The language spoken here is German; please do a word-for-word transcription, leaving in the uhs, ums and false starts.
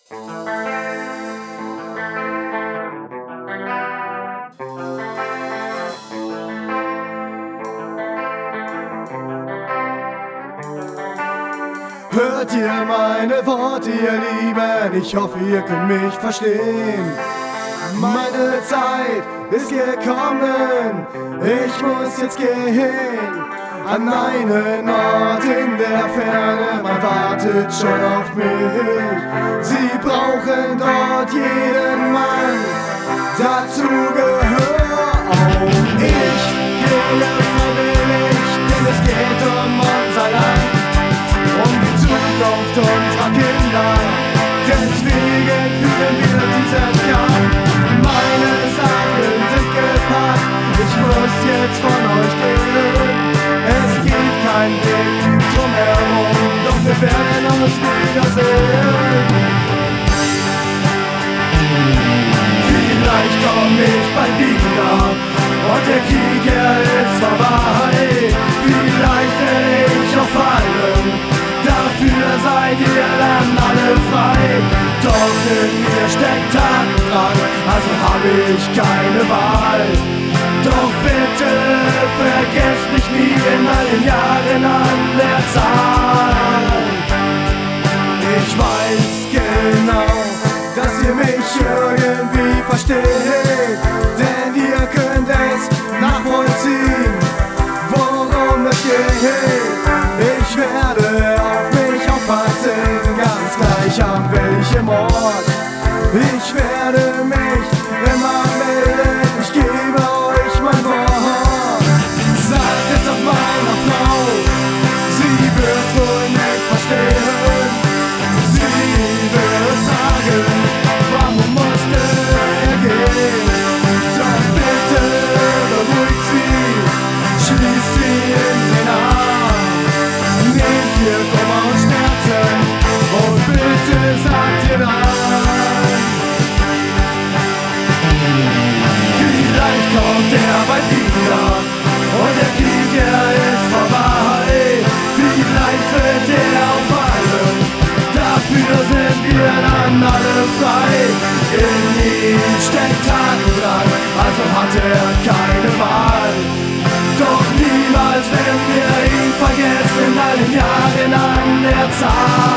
Hört ihr meine Worte, ihr Lieben? Ich hoffe, ihr könnt mich verstehen. Meine Zeit ist gekommen, ich muss jetzt gehen an einen Ort in der Ferne, man wartet schon auf mich. Sie brauchen dort jeden Mann, dazu gehör auch ich. Gehe freiwillig, denn es geht um unser Land, um die Zukunft unserer Kinder. Deswegen führen wir diesen Kampf. Meine Sachen sind gepackt, ich muss jetzt von euch gehen. Es geht kein Weg drumherum, doch wir werden uns wiedersehen. Vielleicht komm ich bald wieder und der Krieg, er ist vorbei. Vielleicht werde ich auch fallen, dafür seid ihr dann alle frei. Doch in mir steckt Tatendrang, also hab ich keine Wahl. Doch bitte vergesst mich nie in all den Jahren an der Zahl. Ich weiß genau, dass ihr mich irgendwie versteht, denn ihr könnt es nachvollziehen, worum es geht. Ich werde auf mich aufpassen, ganz gleich an welchem Ort. Ich werde mich immer melden, ich gebe euch mein Wort. Sagt es doch meiner Frau, sie wird wohl nicht verstehen. Sie wird sagen, warum musste er gehen? Doch bitte beruhigt sie, schließt sie in den Arm. Nehmt ihr Kummer und Schmerzen und bitte sagt ihr dann. Vielleicht kommt er bald wieder und der Krieg, er ist vorbei. Vielleicht wird er auch fallen, dafür sind wir dann alle frei. In ihm steckt Tatendrang, also hat er keine Wahl. Doch niemals werden wir ihn vergessen, all den Jahren an der Zahl.